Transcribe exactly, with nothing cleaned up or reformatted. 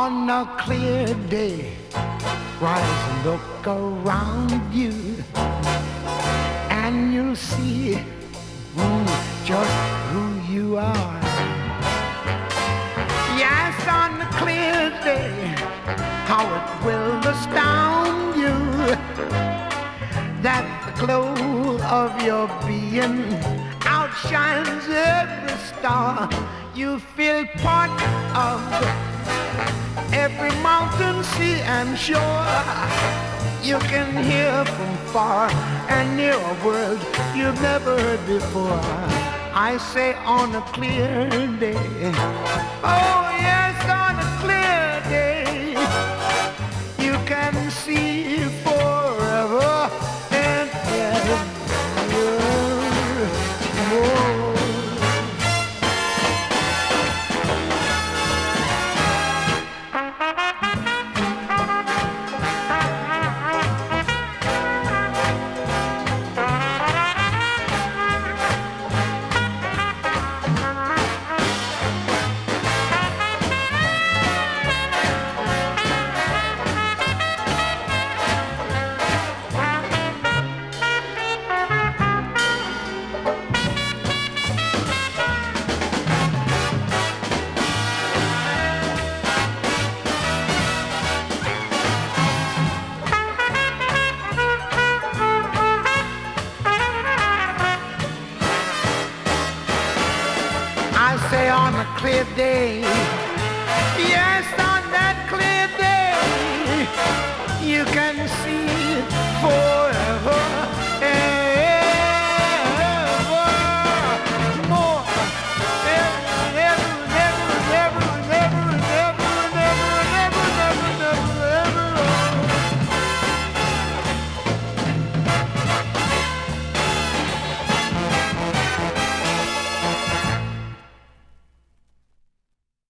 On a clear day, rise and look around you, and you'll see mm, just who you are. Yes, on a clear day, how it will astound you that the glow of your being outshines every star. You feel part of every mountain, sea and shore. You can hear from far and near a world you've never heard before. I say on a clear day, oh yes, on a clear day, you can see forever and ever. Oh. I say on a clear day, yes, on that clear day, you can see forever